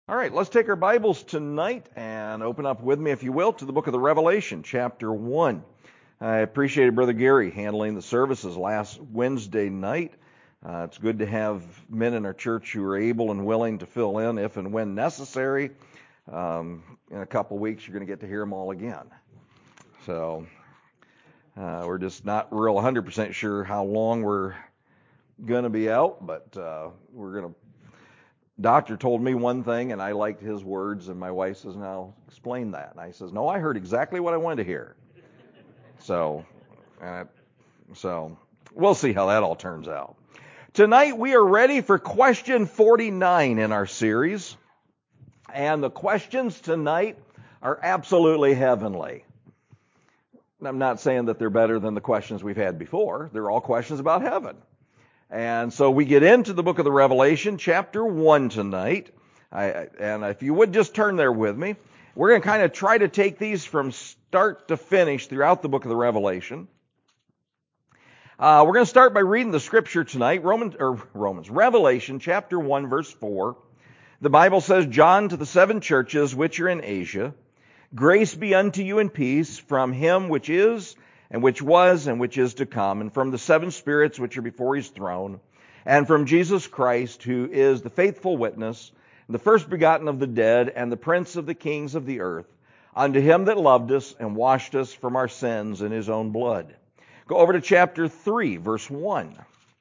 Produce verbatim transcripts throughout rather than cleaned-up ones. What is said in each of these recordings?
All right, let's take our Bibles tonight and open up with me, if you will, to the book of the Revelation, chapter one. I appreciated Brother Gary handling the services last Wednesday night. Uh, it's good to have men in our church who are able and willing to fill in if and when necessary. Um, in a couple weeks, you're going to get to hear them all again. So uh, we're just not real one hundred percent sure how long we're going to be out, but uh, we're going to Doctor told me one thing, and I liked his words, and my wife says, now, explain that. And I says, no, I heard exactly what I wanted to hear. So, uh, so we'll see how that all turns out. Tonight, we are ready for question forty-nine in our series, and the questions tonight are absolutely heavenly. I'm not saying that they're better than the questions we've had before. They're all questions about heaven. And so we get into the book of the Revelation, chapter one tonight. I, and if you would just turn there with me, we're going to kind of try to take these from start to finish throughout the book of the Revelation. Uh, we're going to start by reading the scripture tonight, Romans, or Romans, Revelation, chapter one, verse four. The Bible says, John to the seven churches which are in Asia, grace be unto you and peace from him which is, and which was, and which is to come, and from the seven spirits which are before his throne, and from Jesus Christ, who is the faithful witness, the first begotten of the dead, and the prince of the kings of the earth, unto him that loved us and washed us from our sins in his own blood. Go over to chapter three, verse one.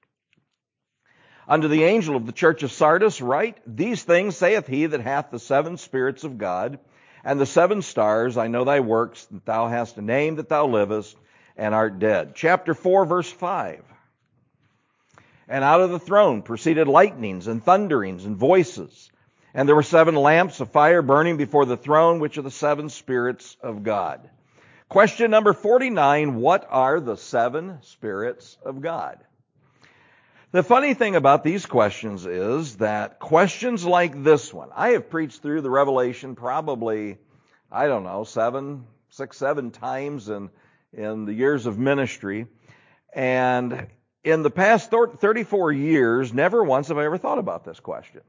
Unto the angel of the church of Sardis write, these things saith he that hath the seven spirits of God, and the seven stars. I know thy works, that thou hast a name, that thou livest, and art dead. Chapter four, verse five. And out of the throne proceeded lightnings and thunderings and voices. And there were seven lamps of fire burning before the throne, which are the seven spirits of God. Question number forty-nine, what are the seven spirits of God? The funny thing about these questions is that questions like this one, I have preached through the Revelation probably, I don't know, seven, six, seven times in in the years of ministry. And in the past thirty-four years, never once have I ever thought about this question.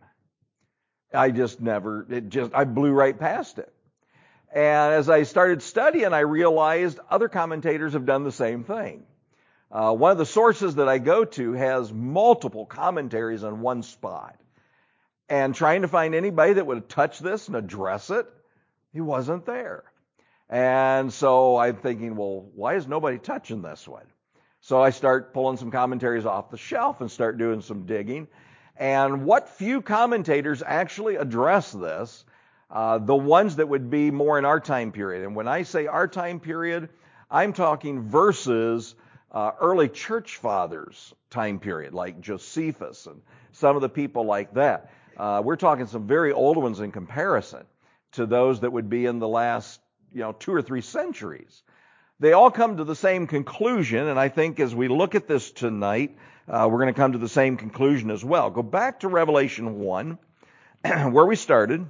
I just never, it just, I blew right past it. And as I started studying, I realized other commentators have done the same thing. Uh, one of the sources that I go to has multiple commentaries on one spot. And trying to find anybody that would touch this and address it, he wasn't there. And so I'm thinking, well, why is nobody touching this one? So I start pulling some commentaries off the shelf and start doing some digging. And what few commentators actually address this, uh, the ones that would be more in our time period. And when I say our time period, I'm talking versus uh, early church fathers time period, like Josephus and some of the people like that. Uh, we're talking some very old ones in comparison to those that would be in the last you know, two or three centuries. They all come to the same conclusion, and I think as we look at this tonight, uh, we're going to come to the same conclusion as well. Go back to Revelation one, where we started,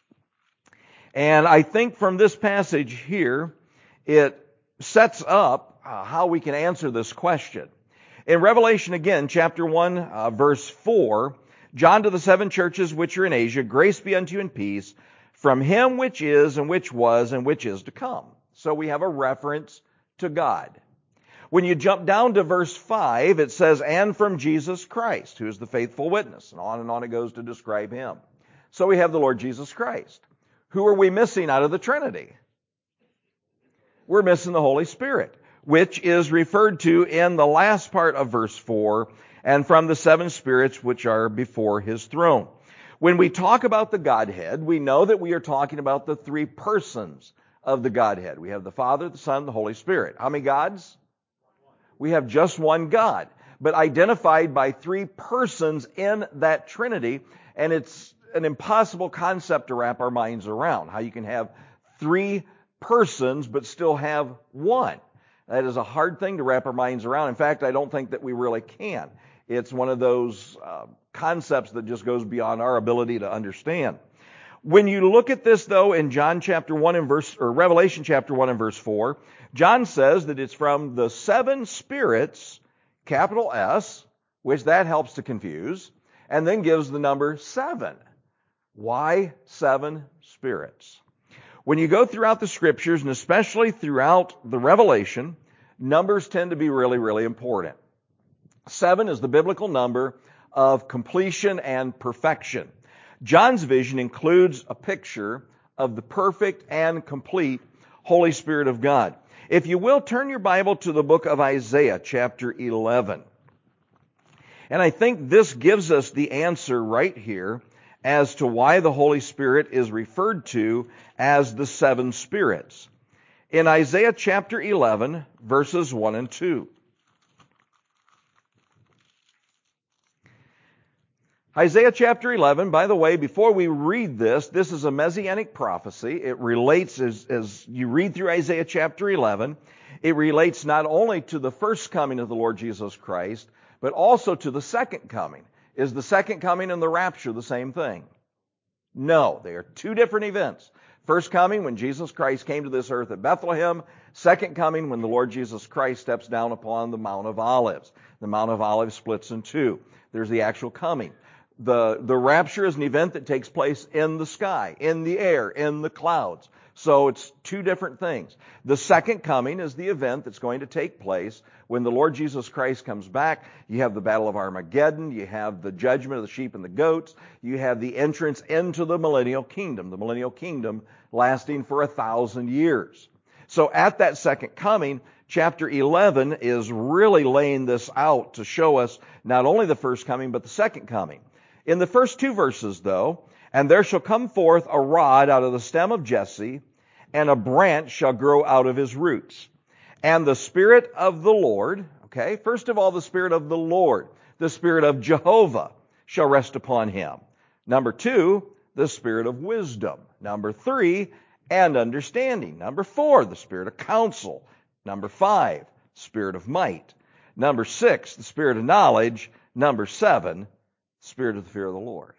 and I think from this passage here, it sets up uh, how we can answer this question. In Revelation again, chapter one, uh, verse four, John to the seven churches which are in Asia, grace be unto you and peace, from him which is, and which was, and which is to come. So we have a reference to God. When you jump down to verse five, it says, and from Jesus Christ, who is the faithful witness. And on and on it goes to describe him. So we have the Lord Jesus Christ. Who are we missing out of the Trinity? We're missing the Holy Spirit, which is referred to in the last part of verse four, and from the seven spirits which are before his throne. When we talk about the Godhead, we know that we are talking about the three persons of the Godhead. We have the Father, the Son, the Holy Spirit. How many gods? We have just one God, but identified by three persons in that Trinity, and it's an impossible concept to wrap our minds around, how you can have three persons but still have one. That is a hard thing to wrap our minds around. In fact, I don't think that we really can. It's one of those uh, concepts that just goes beyond our ability to understand. When you look at this, though, in John chapter one and verse, or Revelation chapter one and verse four, John says that it's from the seven spirits, capital S, which that helps to confuse, and then gives the number seven. Why seven spirits? When you go throughout the scriptures, and especially throughout the Revelation, numbers tend to be really, really important. Seven is the biblical number of completion and perfection. John's vision includes a picture of the perfect and complete Holy Spirit of God. If you will, turn your Bible to the book of Isaiah, chapter eleven. And I think this gives us the answer right here as to why the Holy Spirit is referred to as the seven spirits. In Isaiah chapter eleven, verses one and two. Isaiah chapter eleven, by the way, before we read this, this is a messianic prophecy. It relates, as, as you read through Isaiah chapter eleven, it relates not only to the first coming of the Lord Jesus Christ, but also to the second coming. Is the second coming and the rapture the same thing? No, they are two different events. First coming when Jesus Christ came to this earth at Bethlehem. Second coming when the Lord Jesus Christ steps down upon the Mount of Olives. The Mount of Olives splits in two. There's the actual coming. The, the rapture is an event that takes place in the sky, in the air, in the clouds. So it's two different things. The second coming is the event that's going to take place when the Lord Jesus Christ comes back. You have the Battle of Armageddon. You have the judgment of the sheep and the goats. You have the entrance into the millennial kingdom. The millennial kingdom lasting for a thousand years. So at that second coming, chapter eleven is really laying this out to show us not only the first coming, but the second coming. In the first two verses, though, and there shall come forth a rod out of the stem of Jesse, and a branch shall grow out of his roots. And the Spirit of the Lord, okay, first of all, the Spirit of the Lord, the Spirit of Jehovah shall rest upon him. Number two, the Spirit of wisdom. Number three, and understanding. Number four, the Spirit of counsel. Number five, Spirit of might. Number six, the Spirit of knowledge. Number seven, Spirit of the fear of the Lord.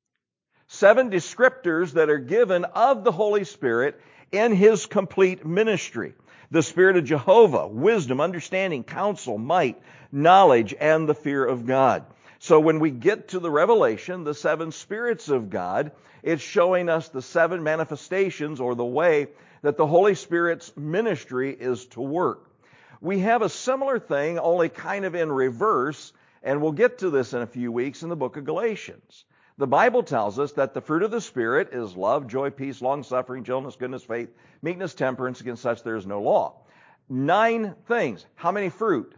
Seven descriptors that are given of the Holy Spirit in His complete ministry. The Spirit of Jehovah, wisdom, understanding, counsel, might, knowledge, and the fear of God. So when we get to the Revelation, the seven spirits of God, it's showing us the seven manifestations or the way that the Holy Spirit's ministry is to work. We have a similar thing, only kind of in reverse, and we'll get to this in a few weeks in the book of Galatians. The Bible tells us that the fruit of the Spirit is love, joy, peace, long-suffering, gentleness, goodness, faith, meekness, temperance. Against such there is no law. Nine things. How many fruit?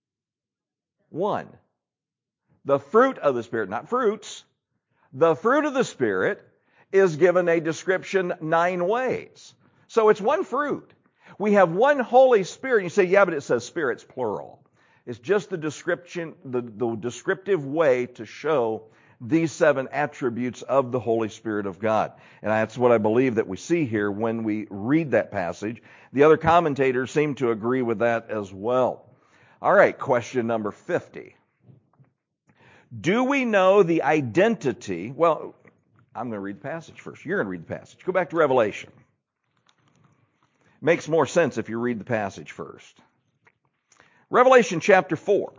One. The fruit of the Spirit, not fruits. The fruit of the Spirit is given a description nine ways. So it's one fruit. We have one Holy Spirit. You say, yeah, but it says spirits, plural. It's just the description, the, the descriptive way to show these seven attributes of the Holy Spirit of God. And that's what I believe that we see here when we read that passage. The other commentators seem to agree with that as well. All right, question number fifty. Do we know the identity? Well, I'm going to read the passage first. You're going to read the passage. Go back to Revelation. Makes more sense if you read the passage first. Revelation chapter four.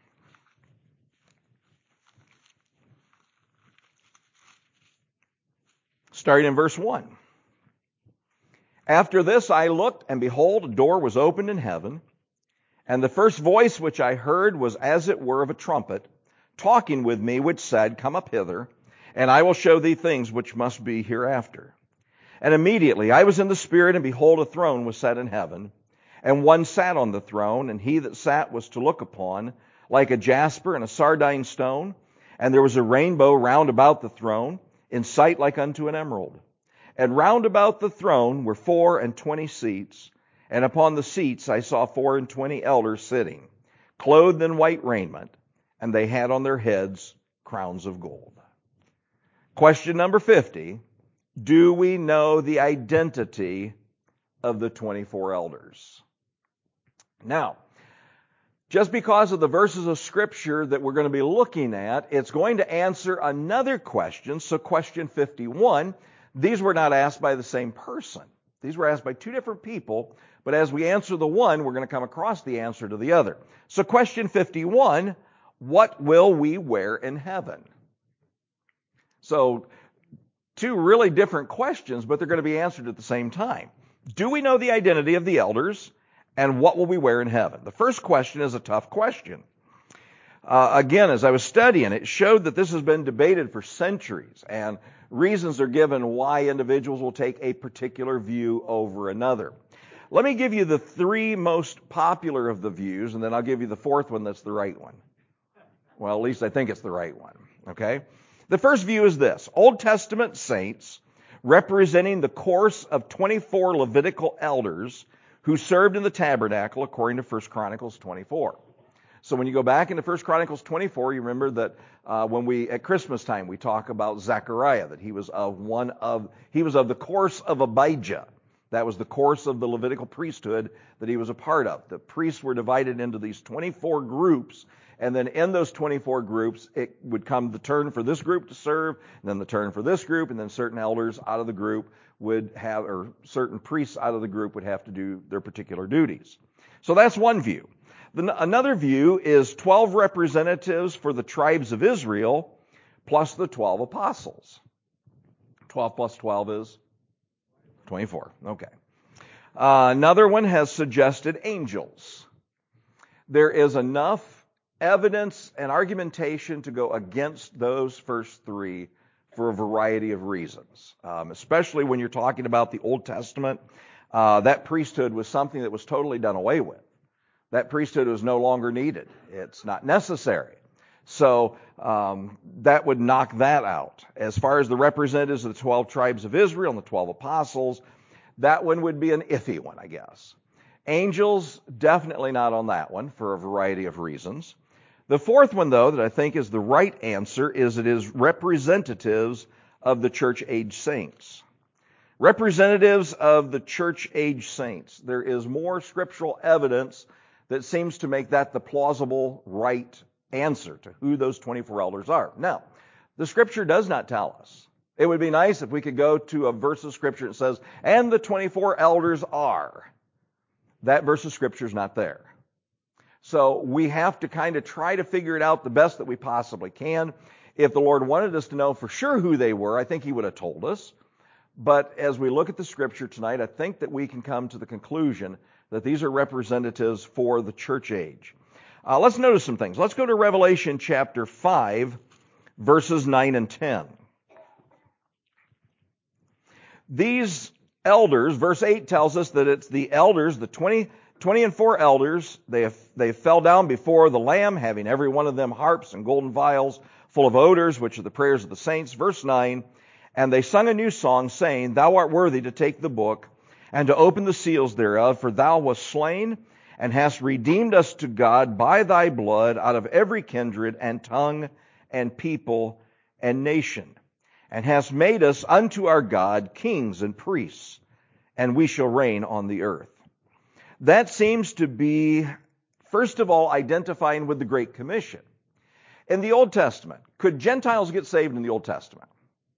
Starting in verse one. After this I looked, and behold, a door was opened in heaven, and the first voice which I heard was as it were of a trumpet, talking with me, which said, Come up hither, and I will show thee things which must be hereafter. And immediately I was in the Spirit, and behold, a throne was set in heaven, and one sat on the throne, and he that sat was to look upon like a jasper and a sardine stone, and there was a rainbow round about the throne, in sight like unto an emerald. And round about the throne were four and twenty seats, and upon the seats I saw four and twenty elders sitting, clothed in white raiment, and they had on their heads crowns of gold. Question number fifty, do we know the identity of the twenty-four elders? Now, just because of the verses of Scripture that we're going to be looking at, it's going to answer another question. So question fifty-one, these were not asked by the same person. These were asked by two different people, but as we answer the one, we're going to come across the answer to the other. So question fifty-one, what will we wear in heaven? So two really different questions, but they're going to be answered at the same time. Do we know the identity of the elders, and what will we wear in heaven? The first question is a tough question. Uh, again, as I was studying, it showed that this has been debated for centuries, and reasons are given why individuals will take a particular view over another. Let me give you the three most popular of the views, and then I'll give you the fourth one that's the right one. Well, at least I think it's the right one. Okay? The first view is this: Old Testament saints representing the course of twenty-four Levitical elders who served in the tabernacle according to First Chronicles twenty-four. So when you go back into First Chronicles twenty-four, you remember that uh, when we, at Christmas time, we talk about Zechariah, that he was of one of, he was of the course of Abijah. That was the course of the Levitical priesthood that he was a part of. The priests were divided into these twenty-four groups, and then in those twenty-four groups, it would come the turn for this group to serve, and then the turn for this group, and then certain elders out of the group would have, or certain priests out of the group would have to do their particular duties. So that's one view. The, another view is twelve representatives for the tribes of Israel plus the twelve apostles. twelve plus twelve is twenty-four. Okay. Uh, another one has suggested angels. There is enough evidence and argumentation to go against those first three for a variety of reasons, um, especially when you're talking about the Old Testament. Uh, that priesthood was something that was totally done away with. That priesthood was no longer needed. It's not necessary. So um, that would knock that out. As far as the representatives of the twelve tribes of Israel and the twelve apostles, that one would be an iffy one, I guess. Angels, definitely not on that one for a variety of reasons. The fourth one, though, that I think is the right answer is it is representatives of the church age saints. Representatives of the church age saints. There is more scriptural evidence that seems to make that the plausible right answer to who those twenty-four elders are. Now, the scripture does not tell us. It would be nice if we could go to a verse of scripture that says, and the twenty-four elders are. That verse of scripture is not there. So we have to kind of try to figure it out the best that we possibly can. If the Lord wanted us to know for sure who they were, I think He would have told us. But as we look at the scripture tonight, I think that we can come to the conclusion that these are representatives for the church age. Uh, let's notice some things. Let's go to Revelation chapter five, verses nine and ten. These elders, verse eight tells us that it's the elders, the twenty, twenty and four elders, they have, they fell down before the Lamb, having every one of them harps and golden vials full of odors, which are the prayers of the saints. Verse nine, and they sung a new song, saying, Thou art worthy to take the book and to open the seals thereof, for thou wast slain and hast redeemed us to God by thy blood out of every kindred and tongue and people and nation, and hast made us unto our God kings and priests, and we shall reign on the earth. That seems to be, first of all, identifying with the Great Commission. In the Old Testament, could Gentiles get saved in the Old Testament?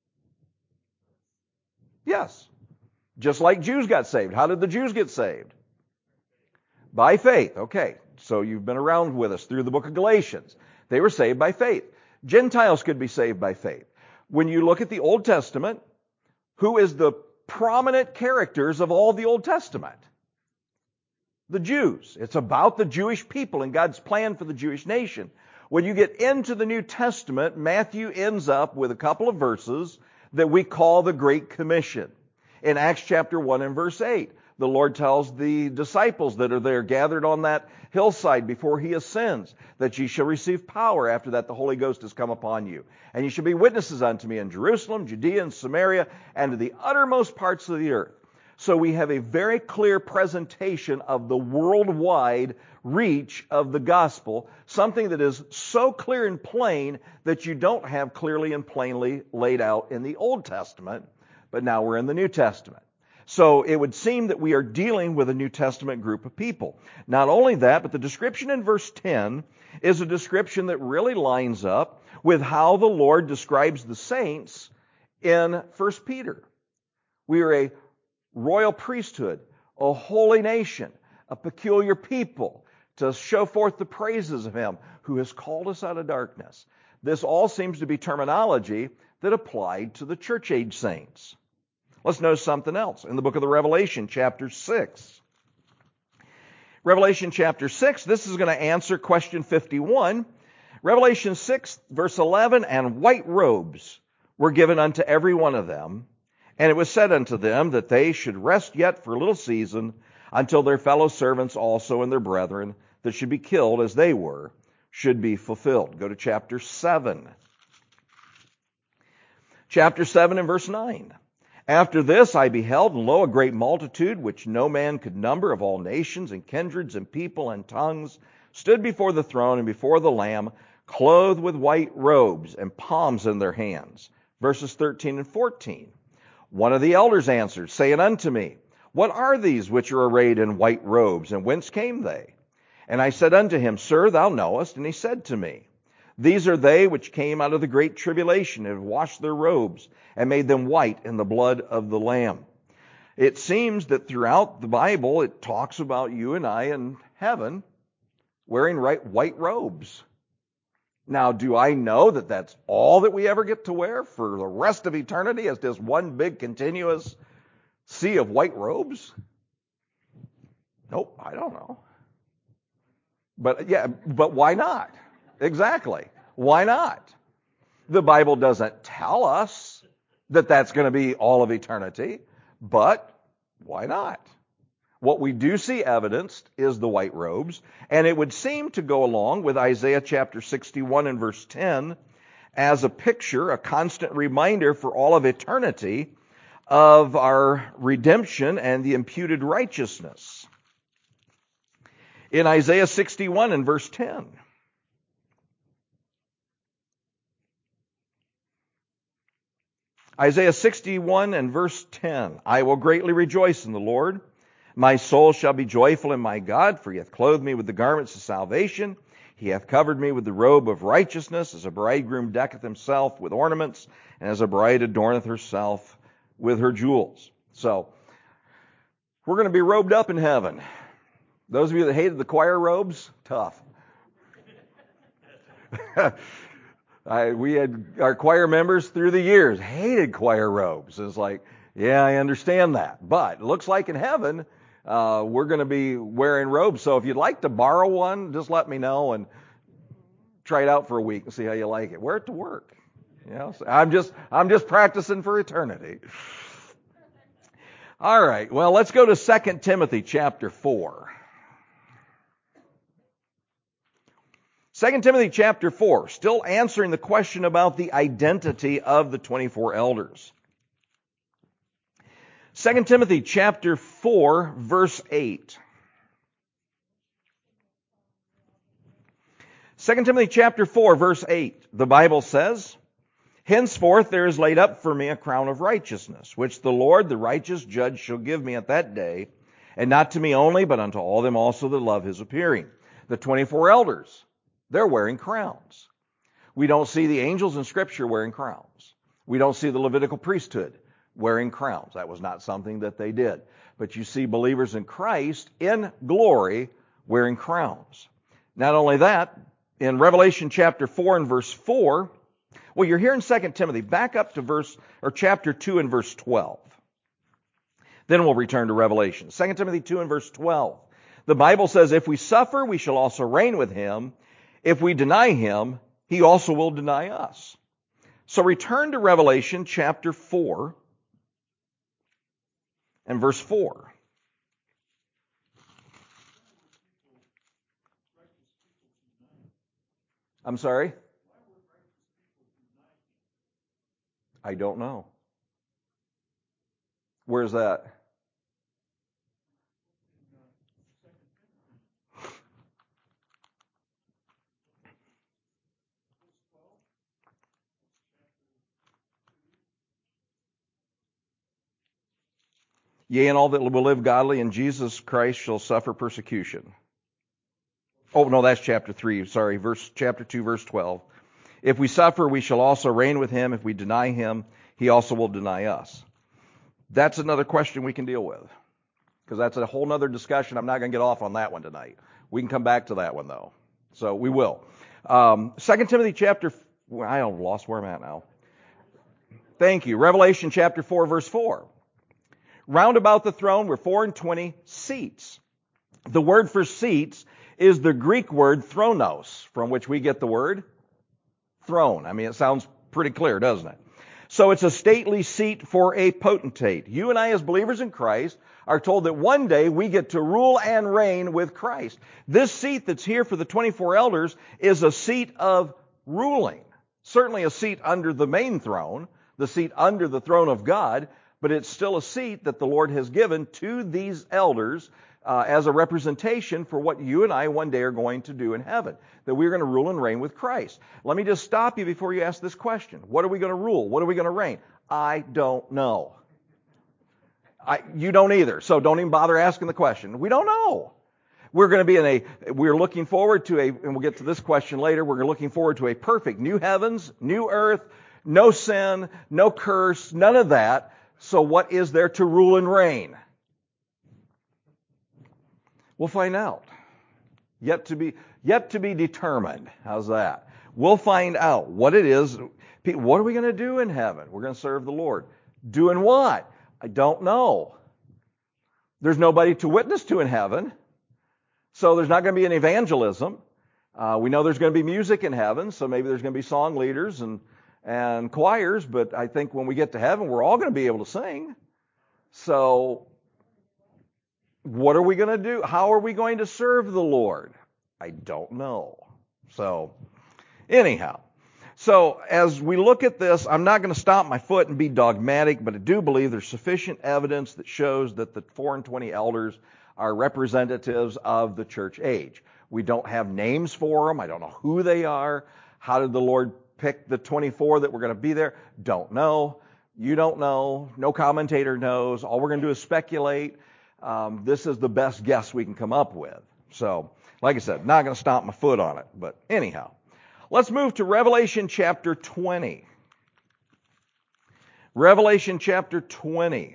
Yes. Just like Jews got saved. How did the Jews get saved? By faith. Okay. So you've been around with us through the book of Galatians. They were saved by faith. Gentiles could be saved by faith. When you look at the Old Testament, who is the prominent characters of all the Old Testament? The Jews. It's about the Jewish people and God's plan for the Jewish nation. When you get into the New Testament, Matthew ends up with a couple of verses that we call the Great Commission. In Acts chapter one and verse eight, the Lord tells the disciples that are there gathered on that hillside before He ascends, that ye shall receive power after that the Holy Ghost has come upon you. And ye shall be witnesses unto me in Jerusalem, Judea, and Samaria, and to the uttermost parts of the earth. So we have a very clear presentation of the worldwide reach of the gospel, something that is so clear and plain that you don't have clearly and plainly laid out in the Old Testament, but now we're in the New Testament. So it would seem that we are dealing with a New Testament group of people. Not only that, but the description in verse ten is a description that really lines up with how the Lord describes the saints in First Peter. We are a royal priesthood, a holy nation, a peculiar people, to show forth the praises of Him who has called us out of darkness. This all seems to be terminology that applied to the church age saints. Let's notice something else. In the book of the Revelation, chapter six. Revelation chapter six, this is going to answer question fifty-one. Revelation six, verse eleven, and white robes were given unto every one of them, and it was said unto them that they should rest yet for a little season until their fellow servants also and their brethren that should be killed as they were should be fulfilled. Go to chapter seven. Chapter seven and verse nine. After this I beheld, and lo, a great multitude, which no man could number, of all nations and kindreds and people and tongues, stood before the throne and before the Lamb, clothed with white robes and palms in their hands. Verses thirteen and fourteen. One of the elders answered, saying unto me, What are these which are arrayed in white robes, and whence came they? And I said unto him, Sir, thou knowest. And he said to me, These are they which came out of the great tribulation, and have washed their robes, and made them white in the blood of the Lamb. It seems that throughout the Bible, it talks about you and I in heaven wearing white robes. Now, do I know that that's all that we ever get to wear for the rest of eternity, as just one big continuous sea of white robes? Nope, I don't know. But yeah, but why not? Exactly. Why not? The Bible doesn't tell us that that's going to be all of eternity, but why not? What we do see evidenced is the white robes, and it would seem to go along with Isaiah chapter sixty-one and verse ten as a picture, a constant reminder for all of eternity of our redemption and the imputed righteousness. In Isaiah sixty-one and verse ten, Isaiah sixty-one and verse ten, I will greatly rejoice in the Lord. My soul shall be joyful in my God, for he hath clothed me with the garments of salvation. He hath covered me with the robe of righteousness, as a bridegroom decketh himself with ornaments, and as a bride adorneth herself with her jewels. So, we're going to be robed up in heaven. Those of you that hated the choir robes, tough. I, we had our choir members through the years hated choir robes. It's like, yeah, I understand that. But it looks like in heaven, uh, we're going to be wearing robes. So if you'd like to borrow one, just let me know and try it out for a week and see how you like it. Wear it to work. You know, so I'm just I'm just practicing for eternity. All right. Well, let's go to Second Timothy chapter four. Second Timothy chapter four, still answering the question about the identity of the twenty-four elders. Second Timothy chapter four, verse eight. Second Timothy chapter four, verse eight. The Bible says, Henceforth there is laid up for me a crown of righteousness, which the Lord, the righteous judge, shall give me at that day, and not to me only, but unto all them also that love his appearing. The twenty-four elders, they're wearing crowns. We don't see the angels in Scripture wearing crowns. We don't see the Levitical priesthood wearing crowns. That was not something that they did. But you see believers in Christ in glory wearing crowns. Not only that, in Revelation chapter four and verse four, well, you're here in Second Timothy. Back up to verse or chapter two and verse twelve. Then we'll return to Revelation. Second Timothy two and verse twelve. The Bible says, If we suffer, we shall also reign with him. If we deny him, he also will deny us. So return to Revelation chapter four and verse four. I'm sorry? I don't know. Where's that? Yea, and all that will live godly in Jesus Christ shall suffer persecution. Oh, no, that's chapter three. Sorry, verse chapter two, verse twelve. If we suffer, we shall also reign with him. If we deny him, he also will deny us. That's another question we can deal with, because that's a whole other discussion. I'm not going to get off on that one tonight. We can come back to that one, though. So we will. Um, Second Timothy chapter... I have lost where I'm at now. Thank you. Revelation chapter four, verse four. Round about the throne were four and twenty seats. The word for seats is the Greek word thronos, from which we get the word throne. I mean, it sounds pretty clear, doesn't it? So it's a stately seat for a potentate. You and I, as believers in Christ, are told that one day we get to rule and reign with Christ. This seat that's here for the twenty-four elders is a seat of ruling. Certainly a seat under the main throne, the seat under the throne of God, but it's still a seat that the Lord has given to these elders uh, as a representation for what you and I one day are going to do in heaven, that we're going to rule and reign with Christ. Let me just stop you before you ask this question. What are we going to rule? What are we going to reign? I don't know. I, you don't either, so don't even bother asking the question. We don't know. We're going to be in a, we're looking forward to a, and we'll get to this question later, we're looking forward to a perfect new heavens, new earth, no sin, no curse, none of that. So what is there to rule and reign? We'll find out. Yet to be, yet to be determined. How's that? We'll find out what it is. What are we going to do in heaven? We're going to serve the Lord. Doing what? I don't know. There's nobody to witness to in heaven. So there's not going to be an evangelism. Uh, we know there's going to be music in heaven, so maybe there's going to be song leaders and, and choirs, but I think when we get to heaven, we're all going to be able to sing. So what are we going to do? How are we going to serve the Lord? I don't know. So anyhow, so as we look at this, I'm not going to stomp my foot and be dogmatic, but I do believe there's sufficient evidence that shows that the four and twenty elders are representatives of the church age. We don't have names for them. I don't know who they are. How did the Lord pick the twenty-four that were going to be there? Don't know. You don't know. No commentator knows. All we're going to do is speculate. Um, this is the best guess we can come up with. So, like I said, not going to stomp my foot on it. But anyhow, let's move to Revelation chapter twenty. Revelation chapter twenty.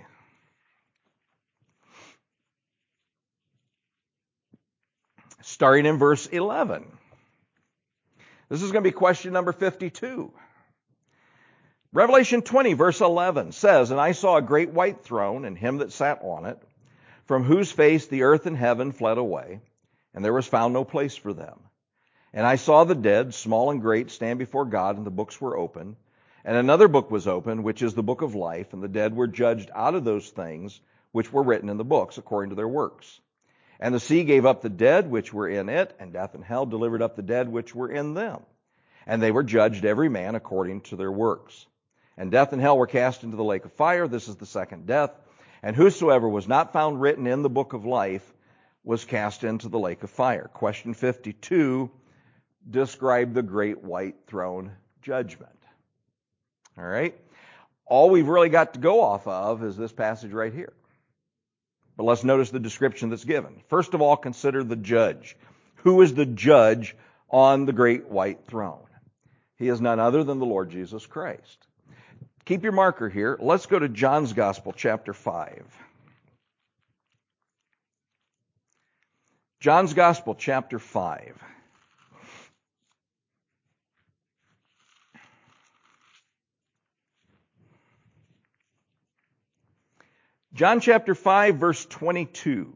Starting in verse eleven. This is going to be question number fifty-two. Revelation twenty, verse eleven says, "And I saw a great white throne, and him that sat on it, from whose face the earth and heaven fled away, and there was found no place for them. And I saw the dead, small and great, stand before God, and the books were open. And another book was opened, which is the book of life, and the dead were judged out of those things which were written in the books, according to their works. And the sea gave up the dead which were in it, and death and hell delivered up the dead which were in them. And they were judged every man according to their works. And death and hell were cast into the lake of fire. This is the second death. And whosoever was not found written in the book of life was cast into the lake of fire." Question fifty-two, describe the great white throne judgment. All right? All we've really got to go off of is this passage right here. But let's notice the description that's given. First of all, consider the judge. Who is the judge on the great white throne? He is none other than the Lord Jesus Christ. Keep your marker here. Let's go to John's Gospel, chapter five. John's Gospel, chapter five. John chapter five, verse twenty-two.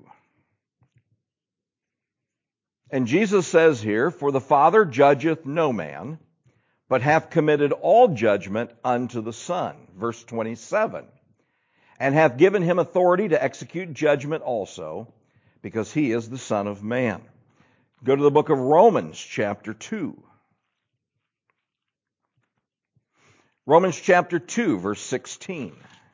And Jesus says here, "For the Father judgeth no man, but hath committed all judgment unto the Son." Verse twenty-seven. "And hath given him authority to execute judgment also, because he is the Son of Man." Go to the book of Romans, chapter two. Romans chapter two, verse sixteen.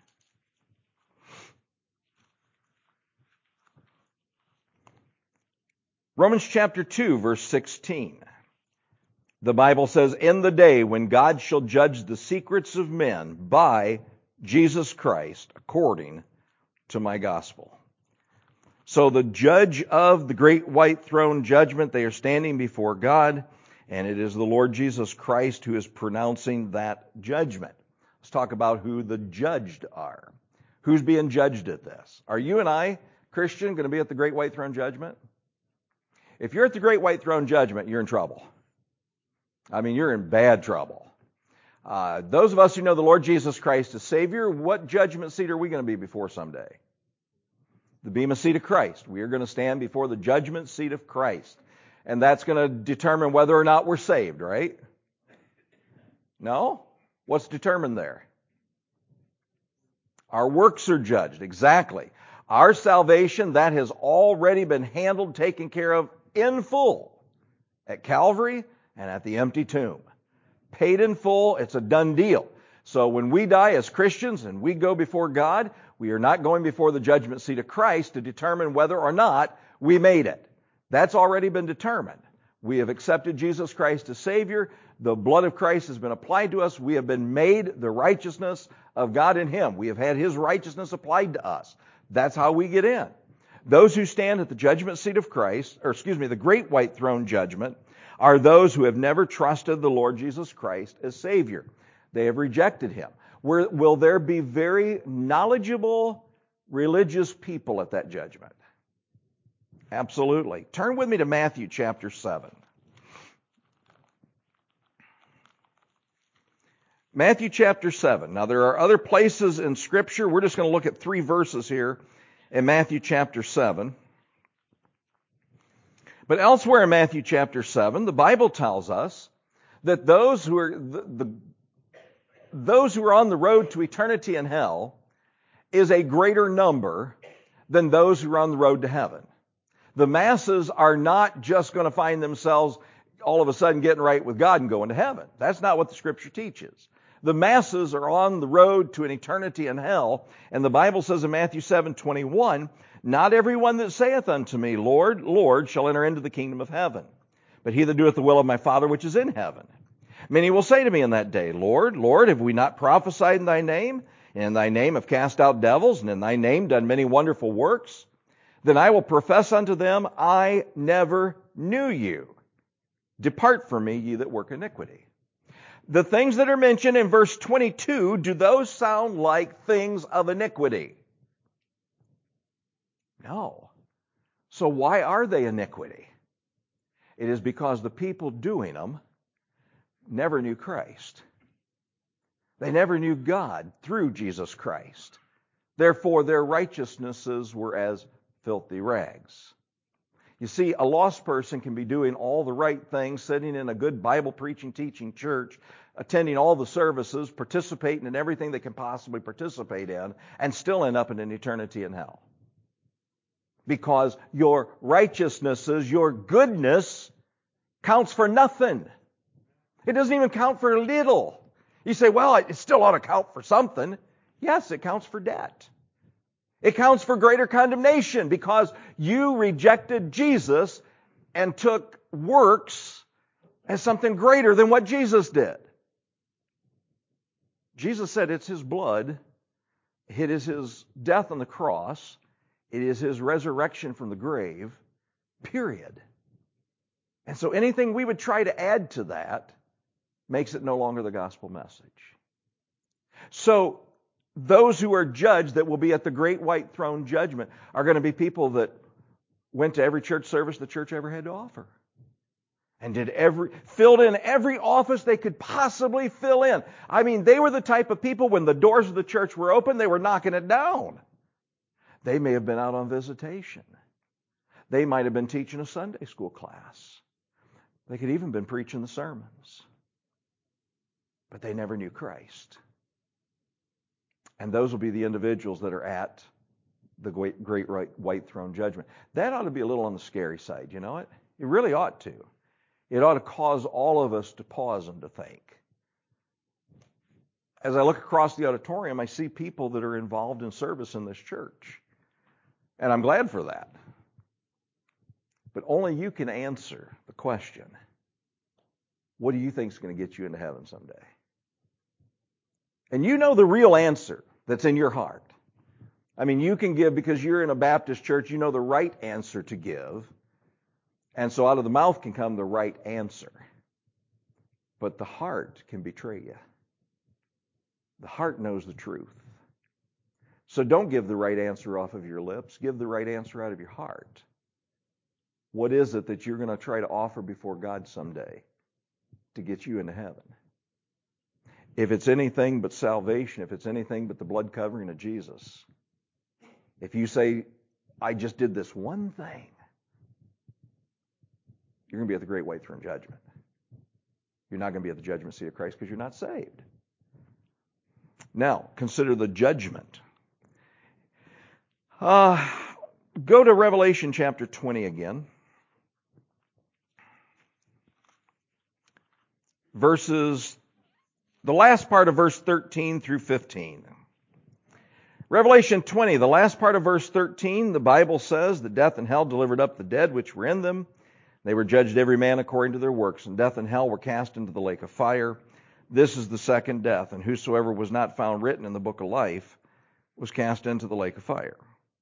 Romans chapter two, verse sixteen. The Bible says, "In the day when God shall judge the secrets of men by Jesus Christ, according to my gospel." So the judge of the great white throne judgment, they are standing before God, and it is the Lord Jesus Christ who is pronouncing that judgment. Let's talk about who the judged are. Who's being judged at this? Are you and I, Christian, going to be at the great white throne judgment? If you're at the great white throne judgment, you're in trouble. I mean, you're in bad trouble. Uh, those of us who know the Lord Jesus Christ as Savior, what judgment seat are we going to be before someday? The Bema seat of Christ. We are going to stand before the judgment seat of Christ. And that's going to determine whether or not we're saved, right? No? What's determined there? Our works are judged, exactly. Our salvation, that has already been handled, taken care of in full at Calvary and at the empty tomb. Paid in full, it's a done deal. So when we die as Christians and we go before God, we are not going before the judgment seat of Christ to determine whether or not we made it. That's already been determined. We have accepted Jesus Christ as Savior. The blood of Christ has been applied to us. We have been made the righteousness of God in Him. We have had His righteousness applied to us. That's how we get in. Those who stand at the judgment seat of Christ, or excuse me, the great white throne judgment, are those who have never trusted the Lord Jesus Christ as Savior. They have rejected Him. Where, will there be very knowledgeable religious people at that judgment? Absolutely. Turn with me to Matthew chapter seven. Matthew chapter seven. Now there are other places in Scripture. We're just going to look at three verses here in Matthew chapter seven. But elsewhere in Matthew chapter seven, the Bible tells us that those who are the, the those who are on the road to eternity in hell is a greater number than those who are on the road to heaven. The masses are not just going to find themselves all of a sudden getting right with God and going to heaven. That's not what the Scripture teaches. The masses are on the road to an eternity in hell, and the Bible says in Matthew seven twenty-one, "Not everyone that saith unto me, Lord, Lord, shall enter into the kingdom of heaven, but he that doeth the will of my Father which is in heaven. Many will say to me in that day, Lord, Lord, have we not prophesied in thy name? And in thy name have cast out devils, and in thy name done many wonderful works? Then I will profess unto them, I never knew you. Depart from me, ye that work iniquity." The things that are mentioned in verse twenty-two, do those sound like things of iniquity? No. So why are they iniquity? It is because the people doing them never knew Christ. They never knew God through Jesus Christ. Therefore, their righteousnesses were as filthy rags. You see, a lost person can be doing all the right things, sitting in a good Bible preaching, teaching church, attending all the services, participating in everything they can possibly participate in, and still end up in an eternity in hell. Because your righteousnesses, your goodness, counts for nothing. It doesn't even count for a little. You say, well, it still ought to count for something. Yes, it counts for debt. It counts for greater condemnation because you rejected Jesus and took works as something greater than what Jesus did. Jesus said it's His blood, it is His death on the cross, it is His resurrection from the grave, period. And so anything we would try to add to that makes it no longer the gospel message. So those who are judged that will be at the great white throne judgment are going to be people that went to every church service the church ever had to offer. And did every, filled in every office they could possibly fill in. I mean, they were the type of people when the doors of the church were open, they were knocking it down. They may have been out on visitation. They might have been teaching a Sunday school class. They could even have been preaching the sermons. But they never knew Christ. And those will be the individuals that are at the great, great white throne judgment. That ought to be a little on the scary side, you know it? It really ought to. It ought to cause all of us to pause and to think. As I look across the auditorium, I see people that are involved in service in this church. And I'm glad for that. But only you can answer the question, what do you think is going to get you into heaven someday? And you know the real answer that's in your heart. I mean, you can give, because you're in a Baptist church, you know the right answer to give. And so out of the mouth can come the right answer. But the heart can betray you. The heart knows the truth. So don't give the right answer off of your lips. Give the right answer out of your heart. What is it that you're going to try to offer before God someday to get you into heaven? if it's anything but salvation, if it's anything but the blood covering of Jesus, if you say, I just did this one thing, you're going to be at the great white throne judgment. You're not going to be at the judgment seat of Christ because you're not saved. Now, consider the judgment. Uh, go to Revelation chapter twenty again. Verses, the last part of verse thirteen through fifteen. Revelation twenty, the last part of verse thirteen, the Bible says that death and hell delivered up the dead which were in them. They were judged every man according to their works, and death and hell were cast into the lake of fire. This is the second death, and whosoever was not found written in the book of life was cast into the lake of fire.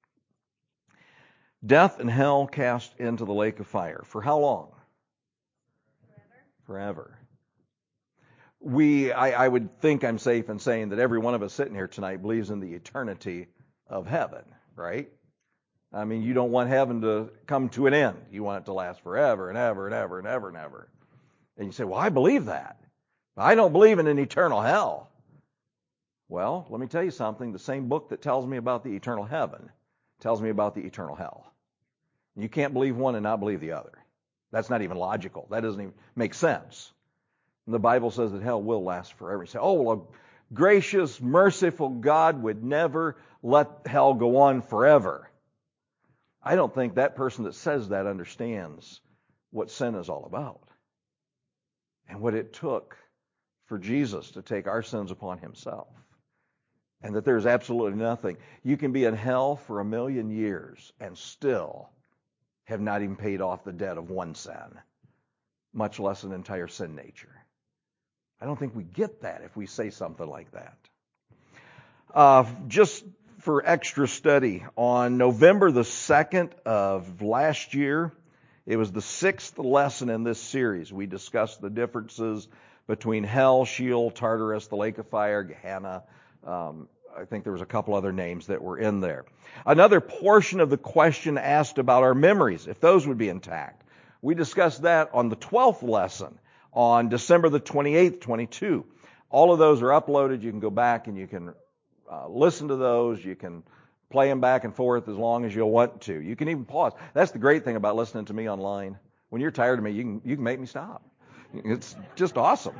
Death and hell cast into the lake of fire. For how long? Forever. Forever. We, I, I would think I'm safe in saying that every one of us sitting here tonight believes in the eternity of heaven, right? I mean, you don't want heaven to come to an end. You want it to last forever and ever and ever and ever and ever. And you say, well, I believe that. I don't believe in an eternal hell. Well, let me tell you something. The same book that tells me about the eternal heaven tells me about the eternal hell. You can't believe one and not believe the other. That's not even logical. That doesn't even make sense. And the Bible says that hell will last forever. You say, oh, well, a gracious, merciful God would never let hell go on forever. I don't think that person that says that understands what sin is all about and what it took for Jesus to take our sins upon himself. And that there's absolutely nothing. You can be in hell for a million years and still have not even paid off the debt of one sin, much less an entire sin nature. I don't think we get that if we say something like that. Uh, just for extra study, on November the second of last year, it was the sixth lesson in this series. We discussed the differences between hell, Sheol, Tartarus, the lake of fire, Gehenna. Um, I think there was a couple other names that were in there. Another portion of the question asked about our memories, if those would be intact. We discussed that on the twelfth lesson on December the twenty-eighth, twenty-two. All of those are uploaded. You can go back and you can uh, listen to those. You can play them back and forth as long as you'll want to. You can even pause. That's the great thing about listening to me online. When you're tired of me, you can you can make me stop. It's just awesome.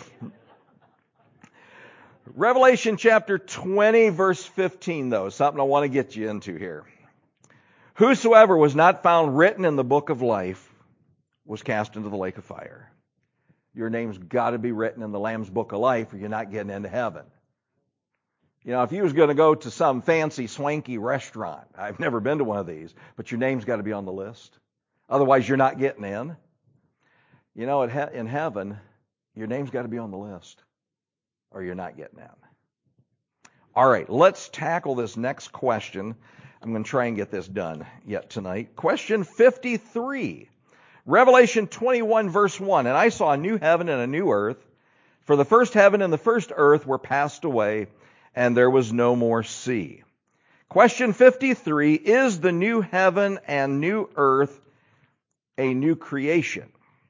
Revelation chapter twenty, verse fifteen, though, is something I want to get you into here. Whosoever was not found written in the book of life was cast into the lake of fire. Your name's got to be written in the Lamb's book of life or you're not getting into heaven. You know, if you was going to go to some fancy, swanky restaurant, I've never been to one of these, but your name's got to be on the list. Otherwise, you're not getting in. You know, in heaven, your name's got to be on the list or you're not getting in. All right, let's tackle this next question. I'm going to try and get this done yet tonight. Question fifty-three. Revelation twenty-one, verse one. And I saw a new heaven and a new earth, for the first heaven and the first earth were passed away, and there was no more sea. Question fifty-three. Is the new heaven and new earth a new creation?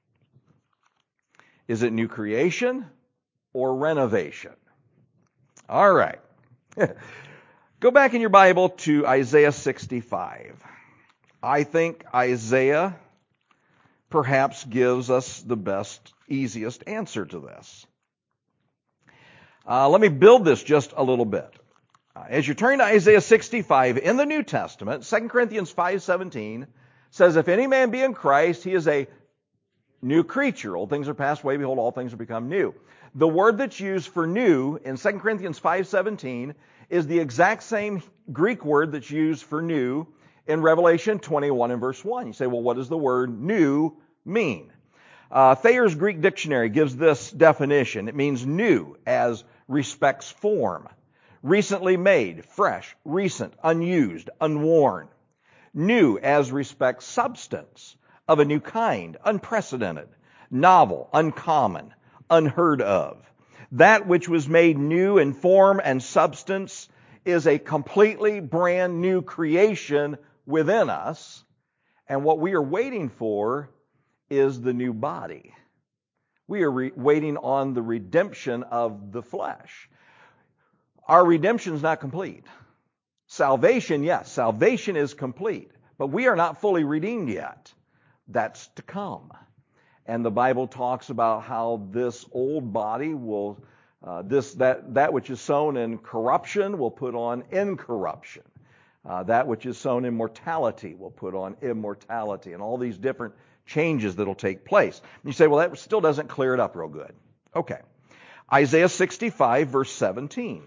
Is it new creation or renovation? All right. Go back in your Bible to Isaiah sixty-five. I think Isaiah perhaps gives us the best, easiest answer to this. Uh, let me build this just a little bit. Uh, as you turn to Isaiah sixty-five, in the New Testament, Second Corinthians five seventeen says, if any man be in Christ, he is a new creature. Old things are passed away, behold, all things are become new. The word that's used for new in Second Corinthians five seventeen is the exact same Greek word that's used for new in Revelation twenty-one and verse one. You say, well, what does the word new mean? Uh, Thayer's Greek Dictionary gives this definition. It means new as respects form, recently made, fresh, recent, unused, unworn. New as respects substance, of a new kind, unprecedented, novel, uncommon, unheard of. That which was made new in form and substance is a completely brand new creation within us. And what we are waiting for is the new body. We are re- waiting on the redemption of the flesh. Our redemption is not complete. Salvation, yes, salvation is complete, but we are not fully redeemed yet. That's to come. And the Bible talks about how this old body will, uh, this that that which is sown in corruption will put on incorruption. Uh, that which is sown in mortality will put on immortality, and all these different changes that'll take place. And you say, well, that still doesn't clear it up real good. Okay. Isaiah sixty-five, verse seventeen.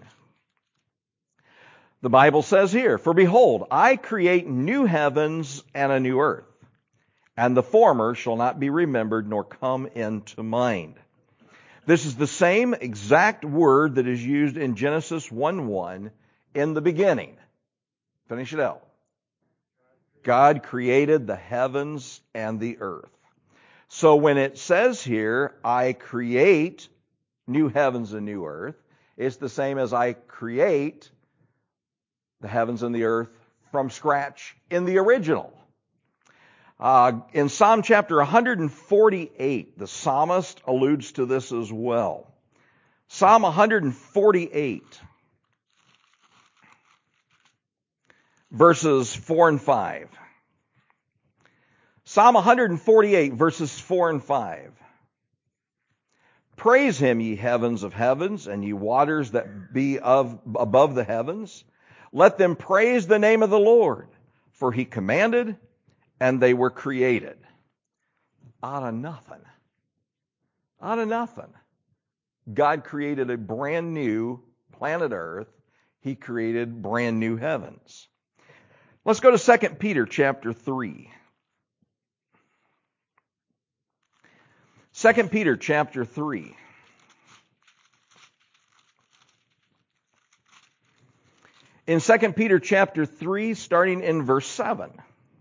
The Bible says here, "For behold, I create new heavens and a new earth, and the former shall not be remembered nor come into mind." This is the same exact word that is used in Genesis one one, in the beginning. Finish it out. God created the heavens and the earth. So when it says here, I create new heavens and new earth, it's the same as I create the heavens and the earth from scratch in the original. Uh, in Psalm chapter one forty-eight, the psalmist alludes to this as well. Psalm one forty-eight, verses four and five. Psalm one forty-eight, verses four and five. "Praise him, ye heavens of heavens, and ye waters that be of above the heavens. Let them praise the name of the Lord, for he commanded, and they were created." Out of nothing. Out of nothing. God created a brand new planet Earth. He created brand new heavens. Let's go to Second Peter chapter three. Second Peter chapter three. In Second Peter chapter three, starting in verse seven.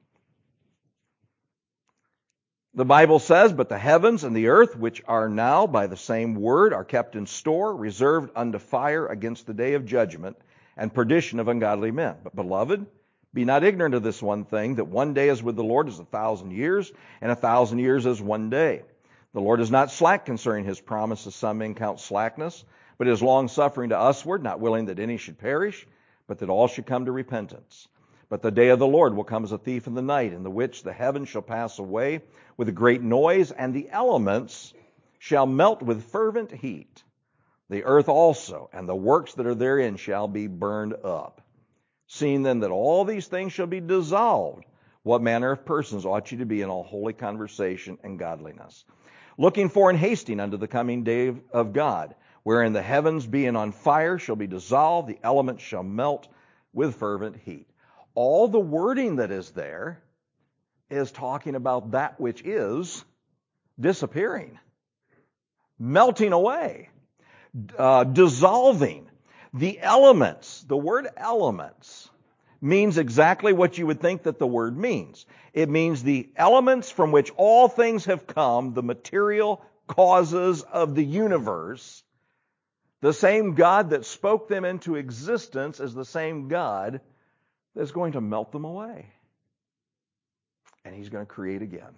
The Bible says, "But the heavens and the earth, which are now by the same word, are kept in store, reserved unto fire against the day of judgment and perdition of ungodly men. But, beloved, be not ignorant of this one thing, that one day is with the Lord as a thousand years, and a thousand years as one day. The Lord is not slack concerning his promise, as some men count slackness, but is long-suffering to usward, not willing that any should perish, but that all should come to repentance. But the day of the Lord will come as a thief in the night, in the which the heavens shall pass away with a great noise, and the elements shall melt with fervent heat. The earth also, and the works that are therein, shall be burned up. Seeing then that all these things shall be dissolved, what manner of persons ought you to be in all holy conversation and godliness? Looking for and hasting unto the coming day of God, wherein the heavens being on fire shall be dissolved, the elements shall melt with fervent heat." All the wording that is there is talking about that which is disappearing, melting away, uh, dissolving. The elements, the word elements, means exactly what you would think that the word means. It means the elements from which all things have come, the material causes of the universe. The same God that spoke them into existence is the same God that's going to melt them away. And he's going to create again.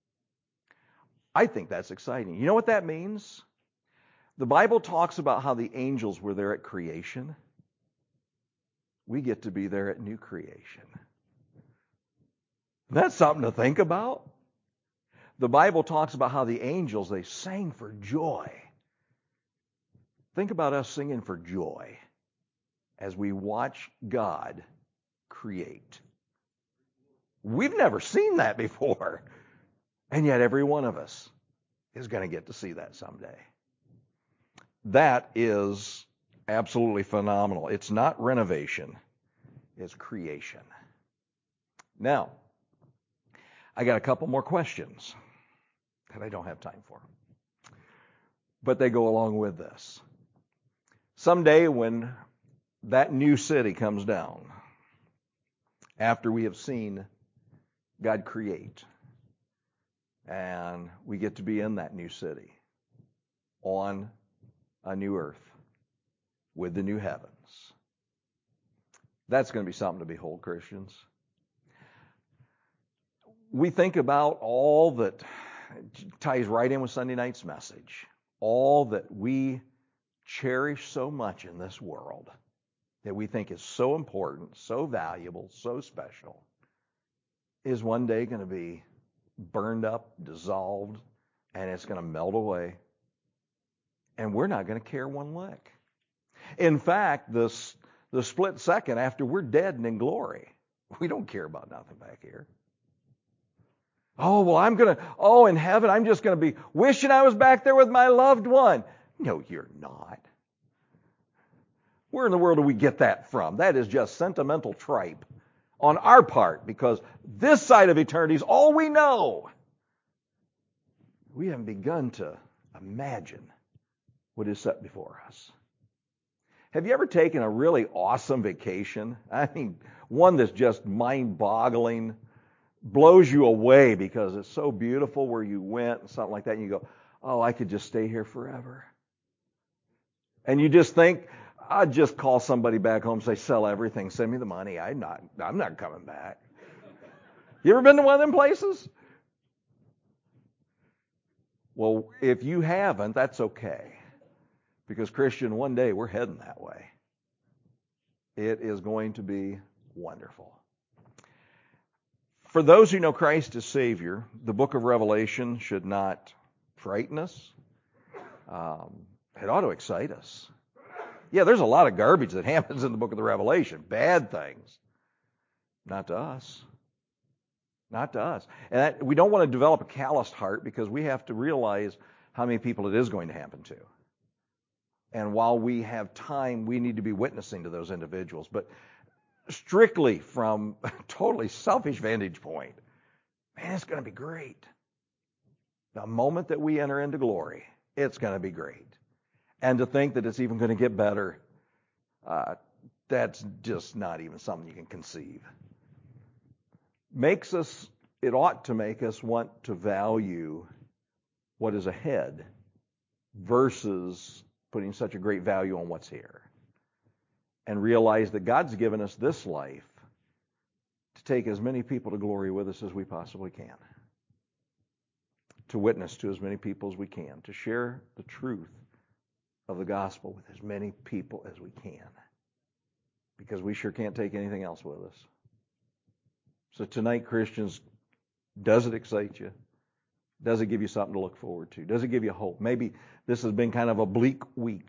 I think that's exciting. You know what that means? The Bible talks about how the angels were there at creation. We get to be there at new creation. That's something to think about. The Bible talks about how the angels, they sang for joy. Think about us singing for joy as we watch God create. We've never seen that before. And yet every one of us is going to get to see that someday. That is absolutely phenomenal. It's not renovation, it's creation. Now, I got a couple more questions that I don't have time for, but they go along with this. Someday when that new city comes down, after we have seen God create, and we get to be in that new city, on a new earth, with the new heavens. That's going to be something to behold, Christians. We think about all that ties right in with Sunday night's message. All that we cherish so much in this world, that we think is so important, so valuable, so special, is one day going to be burned up, dissolved, and it's going to melt away. And we're not going to care one lick. In fact, this, the split second after we're dead and in glory, we don't care about nothing back here. Oh, well, I'm going to, oh, in heaven, I'm just going to be wishing I was back there with my loved one. No, you're not. Where in the world do we get that from? That is just sentimental tripe on our part, because this side of eternity is all we know. We haven't begun to imagine what is set before us. Have you ever taken a really awesome vacation? I mean, one that's just mind-boggling, blows you away because it's so beautiful where you went and something like that, and you go, oh, I could just stay here forever. And you just think, I'd just call somebody back home, say, sell everything, send me the money. I'm not, I'm not coming back. You ever been to one of them places? Well, if you haven't, that's okay. Because, Christian, one day we're heading that way. It is going to be wonderful. For those who know Christ as Savior, the book of Revelation should not frighten us. Um, it ought to excite us. Yeah, there's a lot of garbage that happens in the book of the Revelation. Bad things. Not to us. Not to us. And that, we don't want to develop a calloused heart, because we have to realize how many people it is going to happen to. And while we have time, we need to be witnessing to those individuals. But strictly from a totally selfish vantage point, man, it's going to be great. The moment that we enter into glory, it's going to be great. And to think that it's even going to get better, uh, that's just not even something you can conceive. Makes us, it ought to make us want to value what is ahead versus putting such a great value on what's here. And realize that God's given us this life to take as many people to glory with us as we possibly can. To witness to as many people as we can. To share the truth of the gospel with as many people as we can. Because we sure can't take anything else with us. So tonight, Christians, does it excite you? Does it give you something to look forward to? Does it give you hope? Maybe this has been kind of a bleak week.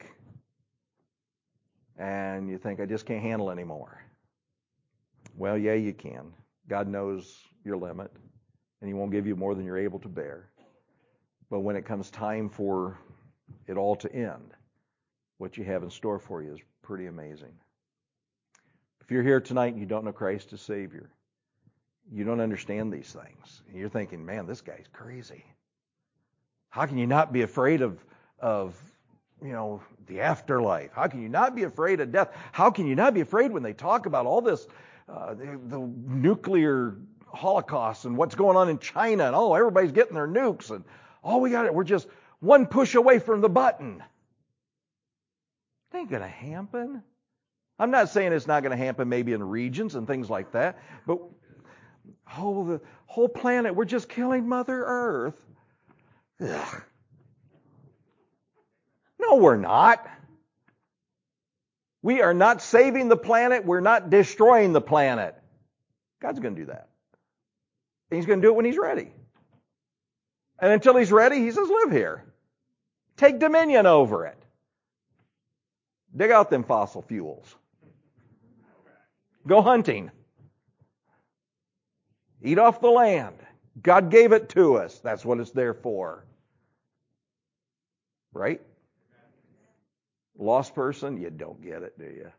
And you think, I just can't handle anymore. Well, yeah, you can. God knows your limit. And He won't give you more than you're able to bear. But when it comes time for it all to end, what you have in store for you is pretty amazing. If you're here tonight and you don't know Christ as Savior, you don't understand these things, and you're thinking, man, this guy's crazy. How can you not be afraid of, of you know, the afterlife? How can you not be afraid of death? How can you not be afraid when they talk about all this, uh, the, the nuclear holocaust and what's going on in China, and oh, everybody's getting their nukes, and oh, we got it. We're just one push away from the button. It ain't going to happen. I'm not saying it's not going to happen maybe in regions and things like that, but oh, the whole planet, we're just killing Mother Earth. Ugh. No, we're not. We are not saving the planet. We're not destroying the planet. God's going to do that. And He's going to do it when He's ready. And until He's ready, He says, live here. Take dominion over it. Dig out them fossil fuels. Go hunting. Eat off the land. God gave it to us. That's what it's there for. Right? Lost person, you don't get it, do you?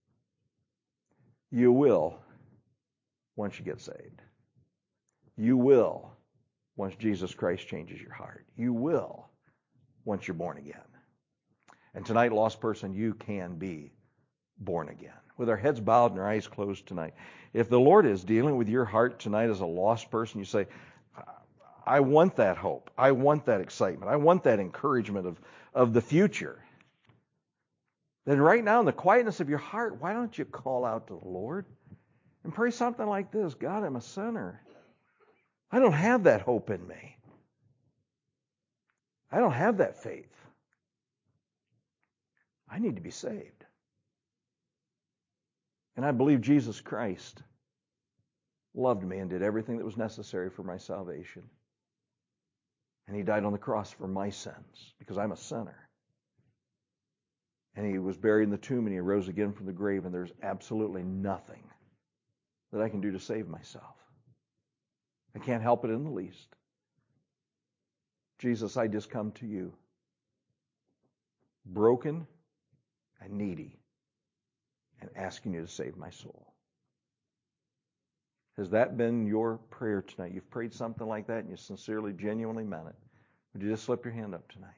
You will once you get saved. You will once Jesus Christ changes your heart. You will once you're born again. And tonight, lost person, you can be born again. With our heads bowed and our eyes closed tonight, if the Lord is dealing with your heart tonight as a lost person, you say, I want that hope. I want that excitement. I want that encouragement of, of the future. Then right now, in the quietness of your heart, why don't you call out to the Lord and pray something like this? God, I'm a sinner. I don't have that hope in me. I don't have that faith. I need to be saved. And I believe Jesus Christ loved me and did everything that was necessary for my salvation. And He died on the cross for my sins because I'm a sinner. And He was buried in the tomb and He rose again from the grave, and there's absolutely nothing that I can do to save myself. I can't help it in the least. Jesus, I just come to You, broken and needy, and asking You to save my soul. Has that been your prayer tonight? You've prayed something like that and you sincerely, genuinely meant it. Would you just slip your hand up tonight?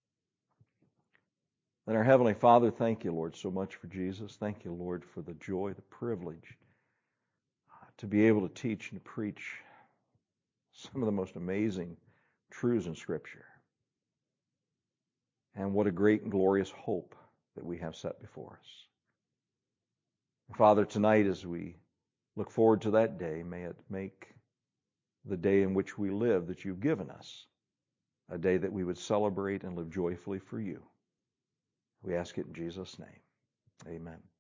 Then our Heavenly Father, thank You, Lord, so much for Jesus. Thank You, Lord, for the joy, the privilege to be able to teach and to preach some of the most amazing truths in Scripture. And what a great and glorious hope that we have set before us. Father, tonight as we look forward to that day, may it make the day in which we live that You've given us a day that we would celebrate and live joyfully for You. We ask it in Jesus' name. Amen.